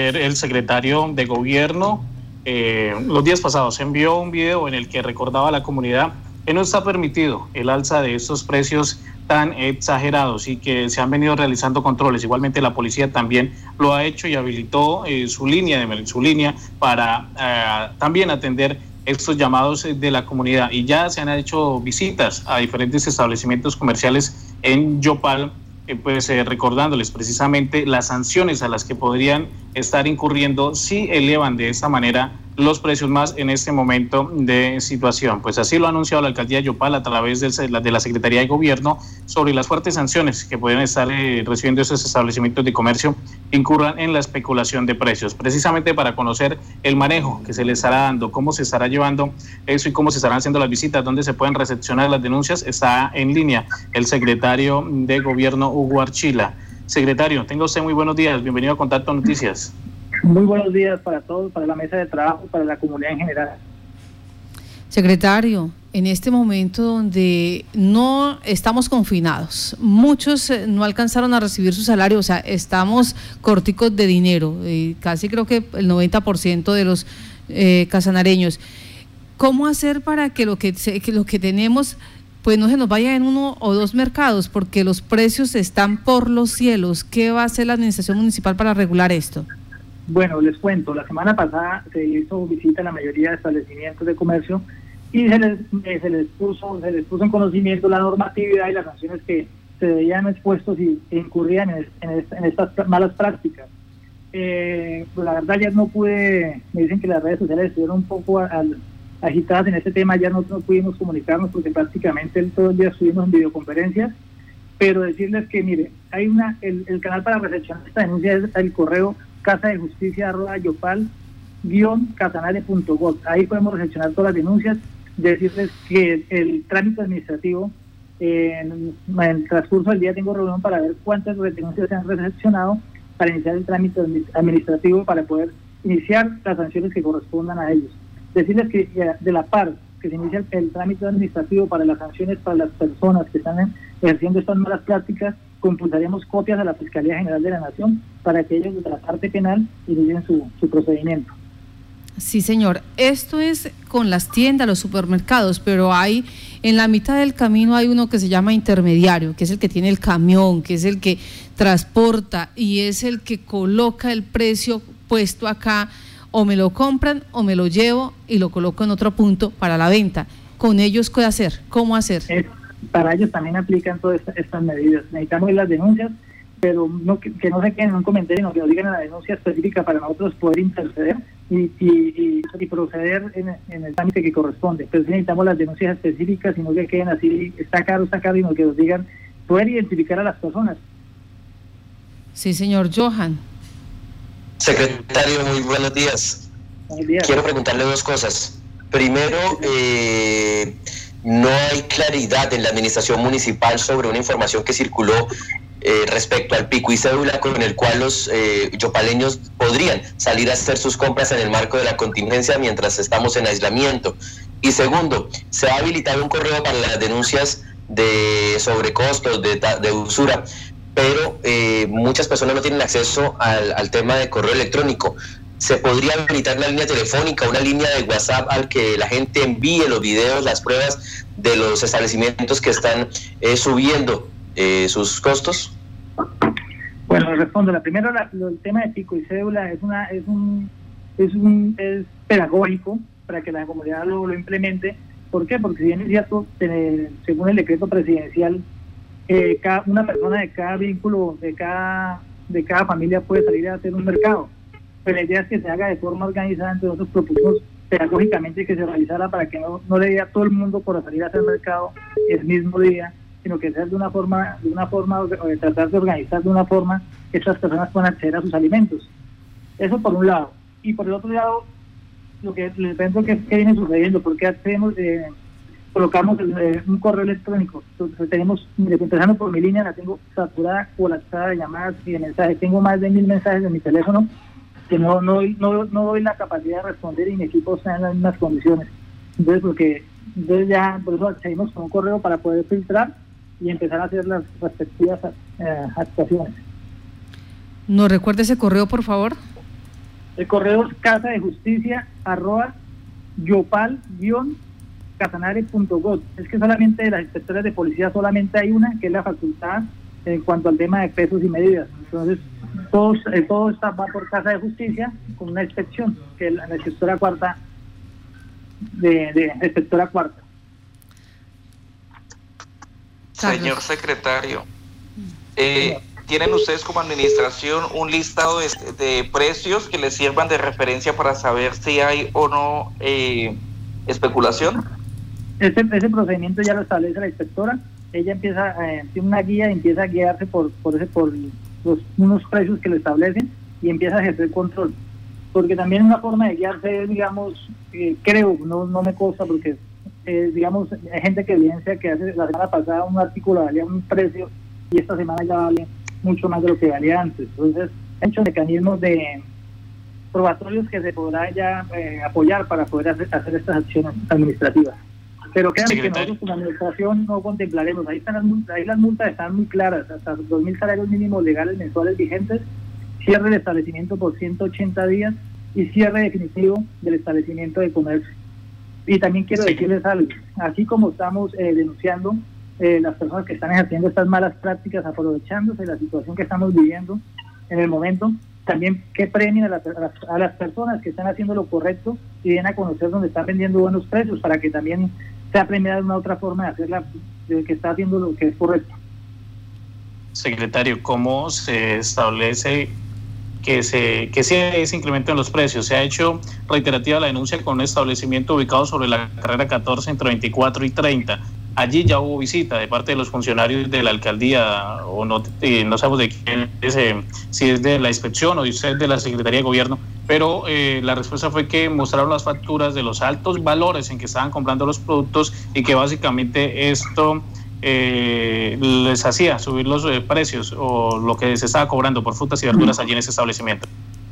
ayer el secretario de Gobierno, los días pasados, envió un video en el que recordaba a la comunidad que no está permitido el alza de estos precios tan exagerados y que se han venido realizando controles. Igualmente la policía también lo ha hecho y habilitó su línea para también atender estos llamados de la comunidad, y ya se han hecho visitas a diferentes establecimientos comerciales en Yopal, recordándoles precisamente las sanciones a las que podrían estar incurriendo si elevan de esta manera los precios más en este momento de situación. Pues así lo ha anunciado la alcaldía de Yopal a través de la Secretaría de Gobierno sobre las fuertes sanciones que pueden estar recibiendo esos establecimientos de comercio que incurran en la especulación de precios, precisamente para conocer el manejo que se les estará dando, cómo se estará llevando eso y cómo se estarán haciendo las visitas, dónde se pueden recepcionar las denuncias. Está en línea el secretario de Gobierno, Hugo Archila. Secretario, tenga usted muy buenos días, bienvenido a Contacto Noticias. Muy buenos días para todos, para la mesa de trabajo, para la comunidad en general. Secretario, en este momento donde no estamos confinados, muchos no alcanzaron a recibir su salario, o sea, estamos corticos de dinero, casi creo que el 90% de los casanareños. ¿Cómo hacer para que lo que tenemos pues no se nos vaya en uno o dos mercados? Porque los precios están por los cielos. ¿Qué va a hacer la administración municipal para regular esto? Bueno, les cuento, la semana pasada se hizo visita a la mayoría de establecimientos de comercio y se les puso en conocimiento la normatividad y las sanciones que se veían expuestos y incurrían en estas malas prácticas. Pues la verdad ya no pude, me dicen que las redes sociales estuvieron un poco agitadas en este tema, ya no pudimos comunicarnos porque prácticamente todo el día estuvimos en videoconferencias, pero decirles que mire, hay el canal para recepcionar esta denuncia es el correo casadejusticia@yopal-casanare.gov. Ahí podemos recepcionar todas las denuncias, decirles que el trámite administrativo, en el transcurso del día tengo reunión para ver cuántas denuncias se han recepcionado para iniciar el trámite administrativo para poder iniciar las sanciones que correspondan a ellos. Decirles que de la par que se inicia el trámite administrativo para las sanciones para las personas que están ejerciendo estas malas prácticas, compulsaremos copias a la Fiscalía General de la Nación para que ellos desde la parte penal inicien su procedimiento. Sí, señor. Esto es con las tiendas, los supermercados, pero hay en la mitad del camino hay uno que se llama intermediario, que es el que tiene el camión, que es el que transporta y es el que coloca el precio puesto acá. O me lo compran o me lo llevo y lo coloco en otro punto para la venta. ¿Con ellos qué hacer? ¿Cómo hacer? Para ellos también aplican todas estas medidas. Necesitamos las denuncias, pero que no se queden en un comentario, sino que nos digan en la denuncia específica para nosotros poder interceder y proceder en el trámite que corresponde. Pero sí necesitamos las denuncias específicas y no que queden así, está caro, y no que nos digan, poder identificar a las personas. Sí, señor. Johan. Secretario, muy buenos días. Buenos días. Quiero preguntarle dos cosas. Primero, no hay claridad en la administración municipal sobre una información que circuló respecto al pico y cédula con el cual los yopaleños podrían salir a hacer sus compras en el marco de la contingencia mientras estamos en aislamiento. Y segundo, se ha habilitado un correo para las denuncias de sobrecostos, de usura, pero muchas personas no tienen acceso al tema de correo electrónico. ¿Se podría habilitar una línea telefónica, una línea de WhatsApp al que la gente envíe los videos, las pruebas de los establecimientos que están subiendo sus costos? Bueno, respondo. La primera, el tema de pico y cédula es pedagógico para que la comunidad lo implemente. ¿Por qué? Porque si bien es cierto, según el decreto presidencial, una persona de cada vínculo, de cada familia puede salir a hacer un mercado, pero la idea es que se haga de forma organizada. Entonces nosotros propusimos pedagógicamente que se realizara para que no le diga a todo el mundo por salir a hacer mercado el mismo día, sino que sea de una forma tratar de organizar de una forma que estas personas puedan acceder a sus alimentos. Eso por un lado. Y por el otro lado, lo que les cuento que viene sucediendo, porque colocamos un correo electrónico. Entonces tenemos, empezando por mi línea, la tengo saturada, colapsada de llamadas y de mensajes. Tengo más de 1000 mensajes en mi teléfono que no doy la capacidad de responder y mi equipo está en las mismas condiciones. Entonces, por eso seguimos con un correo para poder filtrar y empezar a hacer las respectivas actuaciones. ¿Nos recuerda ese correo, por favor? El correo es casadejusticia@yopal-casanare.gov. Es que solamente de las inspectoras de policía solamente hay una, que es la facultad en cuanto al tema de pesos y medidas. Entonces, todo va por Casa de Justicia con una inspección, que es la inspectora cuarta de inspectora cuarta. Señor secretario, ¿tienen ustedes como administración un listado de precios que les sirvan de referencia para saber si hay o no especulación? Ese procedimiento ya lo establece la inspectora. Ella empieza, tiene una guía y empieza a guiarse por unos precios que le establecen y empieza a ejercer control. Porque también una forma de guiarse es, digamos, creo, no me consta porque, digamos, hay gente que evidencia que hace la semana pasada un artículo valía un precio y esta semana ya vale mucho más de lo que valía antes. Entonces, hay muchos mecanismos de probatorios que se podrá ya apoyar para poder hacer estas acciones administrativas. Pero créanme que nosotros como administración no contemplaremos. Ahí las multas están muy claras, hasta 2.000 salarios mínimos legales mensuales vigentes, cierre del establecimiento por 180 días y cierre definitivo del establecimiento de comercio. Y también quiero decirles algo, así como estamos denunciando las personas que están ejerciendo estas malas prácticas, aprovechándose de la situación que estamos viviendo en el momento, también que premien a las personas que están haciendo lo correcto y den a conocer donde están vendiendo buenos precios para que también sea premiada una otra forma de hacer de que está haciendo lo que es correcto. Secretario, ¿cómo se establece que se incremento en los precios? Se ha hecho reiterativa la denuncia con un establecimiento ubicado sobre la carrera 14 entre 24 y 30. Allí ya hubo visita de parte de los funcionarios de la alcaldía, o no sabemos de quién es, si es de la inspección o de usted de la Secretaría de Gobierno, pero la respuesta fue que mostraron las facturas de los altos valores en que estaban comprando los productos y que básicamente esto les hacía subir los precios o lo que se estaba cobrando por frutas y verduras allí en ese establecimiento.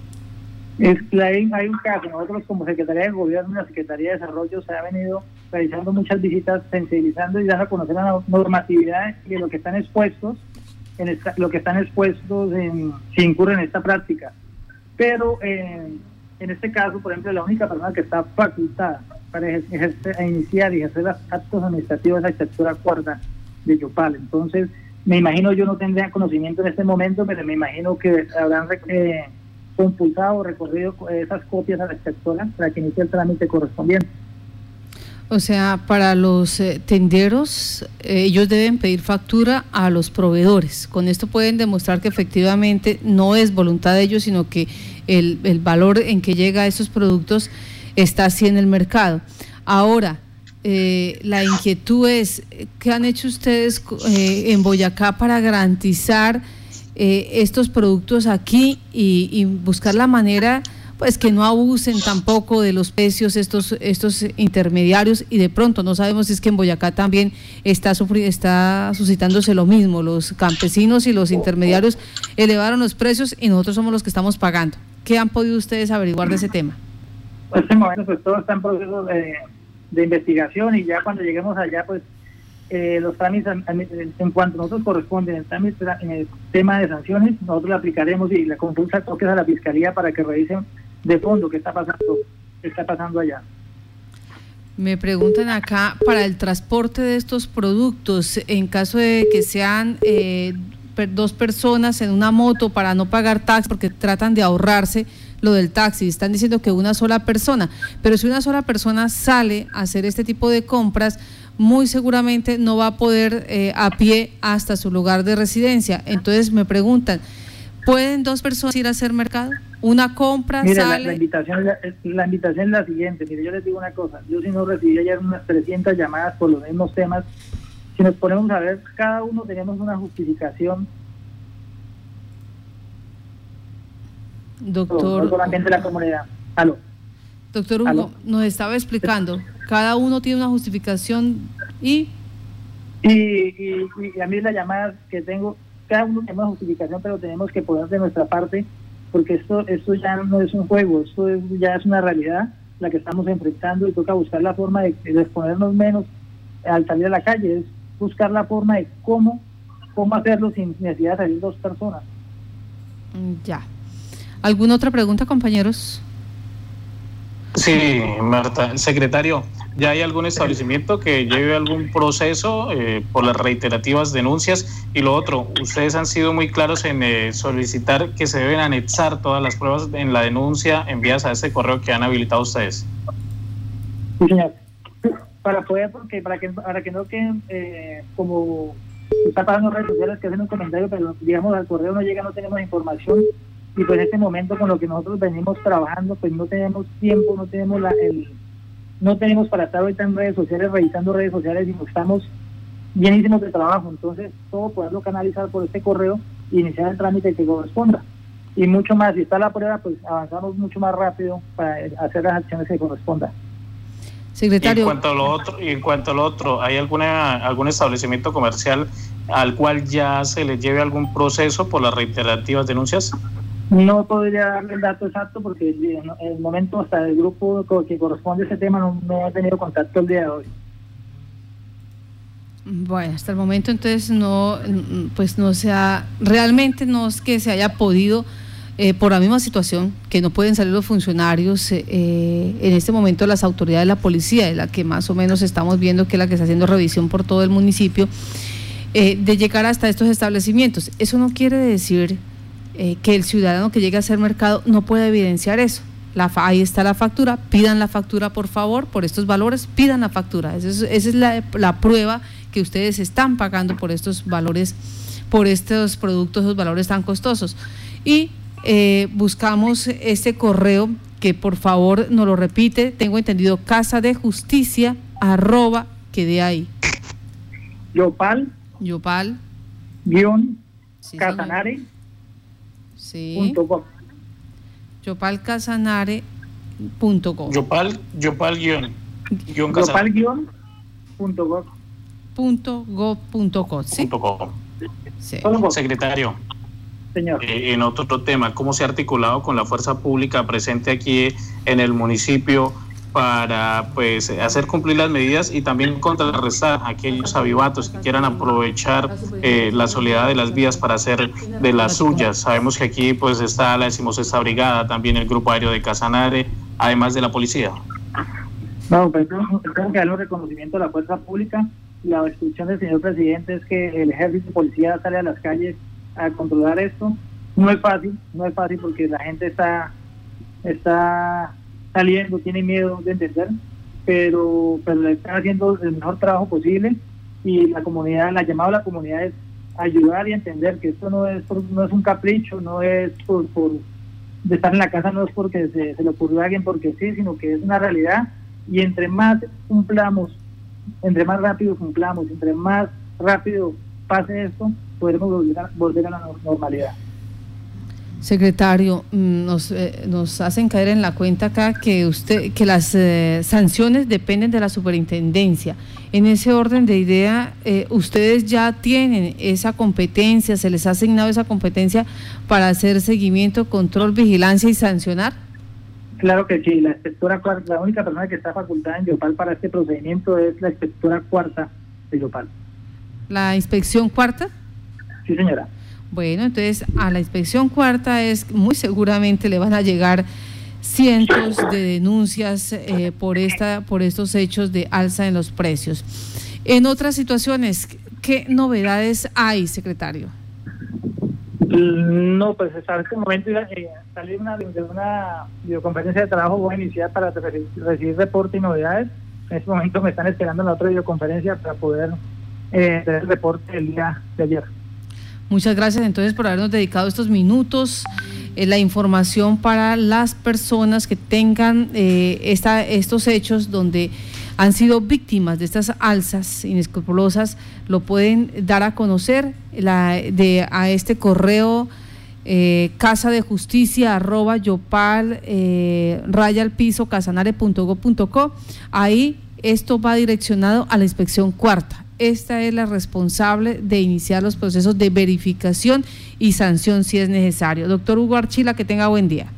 Hay un caso, nosotros como Secretaría de Gobierno y la Secretaría de Desarrollo se ha venido realizando muchas visitas, sensibilizando y dando a conocer la normatividad y lo que están expuestos, si incurren en esta práctica. Pero en este caso, por ejemplo, la única persona que está facultada para iniciar y ejercer los actos administrativos es la inspectora cuarta de Yopal. Entonces, me imagino, yo no tendría conocimiento en este momento, pero me imagino que habrán compulsado o recorrido esas copias a la inspectora para que inicie el trámite correspondiente. O sea, para los tenderos, ellos deben pedir factura a los proveedores. Con esto pueden demostrar que efectivamente no es voluntad de ellos, sino que el valor en que llega a esos productos está así en el mercado. Ahora, la inquietud es, ¿qué han hecho ustedes en Boyacá para garantizar estos productos aquí y buscar la manera, pues, que no abusen tampoco de los precios estos intermediarios? Y de pronto no sabemos si es que en Boyacá también está suscitándose lo mismo, los campesinos y los intermediarios elevaron los precios y nosotros somos los que estamos pagando. ¿Qué han podido ustedes averiguar de ese tema? En este momento pues todo está en proceso de investigación y ya cuando lleguemos allá pues los trámites en cuanto a nosotros corresponden en el tema de sanciones, nosotros le aplicaremos y la consulta toques a la Fiscalía para que revisen de fondo qué está pasando allá. Me preguntan acá, para el transporte de estos productos, en caso de que sean dos personas en una moto para no pagar taxi, porque tratan de ahorrarse lo del taxi, están diciendo que una sola persona, pero si una sola persona sale a hacer este tipo de compras, muy seguramente no va a poder a pie hasta su lugar de residencia. Entonces me preguntan, ¿pueden dos personas ir a hacer mercado? Una compra, mire, sale... La invitación es la siguiente. Mire, yo les digo una cosa, yo si no recibí ayer unas 300 llamadas por los mismos temas. Si nos ponemos a ver, cada uno tenemos una justificación. Doctor, no solamente la comunidad. ¿Aló? Doctor Hugo, ¿aló? Nos estaba explicando, cada uno tiene una justificación y a mí la llamada que tengo, cada uno tiene una justificación, pero tenemos que poner de nuestra parte, porque esto ya no es un juego, ya es una realidad la que estamos enfrentando y toca buscar la forma de exponernos menos al salir a la calle, es buscar la forma de cómo hacerlo sin necesidad de salir dos personas. Ya. ¿Alguna otra pregunta, compañeros? Sí, Marta. Secretario, ¿ya hay algún establecimiento que lleve algún proceso por las reiterativas denuncias? Y lo otro, ustedes han sido muy claros en solicitar que se deben anexar todas las pruebas en la denuncia enviadas a este correo que han habilitado ustedes. Sí, señor. Para que no queden como está pasando en redes sociales que hacen un comentario, pero digamos al correo no llega, no tenemos información, y pues en este momento con lo que nosotros venimos trabajando, pues no tenemos tiempo, no tenemos para estar ahorita en redes sociales, revisando redes sociales, y estamos llenísimos de trabajo. Entonces todo poderlo canalizar por este correo e iniciar el trámite que corresponda, y mucho más, si está la prueba, pues avanzamos mucho más rápido para hacer las acciones que correspondan. Secretario. En cuanto a lo otro, ¿hay algún establecimiento comercial al cual ya se le lleve algún proceso por las reiterativas denuncias? No podría darle el dato exacto porque en el momento hasta el grupo que corresponde a ese tema no ha tenido contacto el día de hoy. Bueno, hasta el momento entonces realmente no es que se haya podido, por la misma situación, que no pueden salir los funcionarios, en este momento las autoridades de la policía, es la que más o menos estamos viendo que es la que está haciendo revisión por todo el municipio, de llegar hasta estos establecimientos. Eso no quiere decir que el ciudadano que llegue a hacer mercado no pueda evidenciar eso. Ahí está la factura, pidan la factura por favor, por estos valores, pidan la factura. Esa es la prueba que ustedes están pagando por estos valores, por estos productos, esos valores tan costosos. Y buscamos este correo que por favor nos lo repite, tengo entendido, casadejusticia @quede ahí. Yopal Casanare. Sí. Yopalcasanare.gov. Yopal-gov.gov. ¿Sí? Sí. Secretario. Señor. En otro tema, ¿cómo se ha articulado con la fuerza pública presente aquí en el municipio para pues hacer cumplir las medidas y también contrarrestar a aquellos avivatos que quieran aprovechar la soledad de las vías para hacer de las suyas? Sabemos que aquí pues está la 16ª Brigada, también el Grupo Aéreo de Casanare, además de la policía. No, pues tengo que darle un reconocimiento a la fuerza pública. La instrucción del señor presidente es que el ejército y policía sale a las calles a controlar esto. No es fácil porque la gente está saliendo, tiene miedo de entender, pero le están haciendo el mejor trabajo posible, y la llamada a la comunidad es ayudar y entender que esto no es un capricho, no es por de estar en la casa, no es porque se le ocurrió a alguien porque sí, sino que es una realidad, y entre más rápido cumplamos, entre más rápido pase esto, podremos volver a la normalidad. Secretario, nos hacen caer en la cuenta acá que las sanciones dependen de la superintendencia. En ese orden de idea, ustedes ya tienen esa competencia, se les ha asignado esa competencia para hacer seguimiento, control, vigilancia y sancionar. Claro que sí, la inspectora cuarta, la única persona que está facultada en Yopal para este procedimiento es la inspectora cuarta de Yopal. ¿La inspección cuarta? Sí, señora. Bueno, entonces a la inspección cuarta muy seguramente le van a llegar cientos de denuncias por estos hechos de alza en los precios. En otras situaciones, ¿qué novedades hay, secretario? No, pues hasta este momento salí de una videoconferencia de trabajo. Voy a iniciar para recibir reporte y novedades. En este momento me están esperando en la otra videoconferencia para poder tener el reporte del día de ayer. Muchas gracias entonces por habernos dedicado estos minutos, la información para las personas que tengan estos hechos donde han sido víctimas de estas alzas inescrupulosas, lo pueden dar a conocer a este correo casadejusticia @yopal _casanare.gov.co. Ahí esto va direccionado a la inspección cuarta. Esta es la responsable de iniciar los procesos de verificación y sanción si es necesario. Doctor Hugo Archila, que tenga buen día.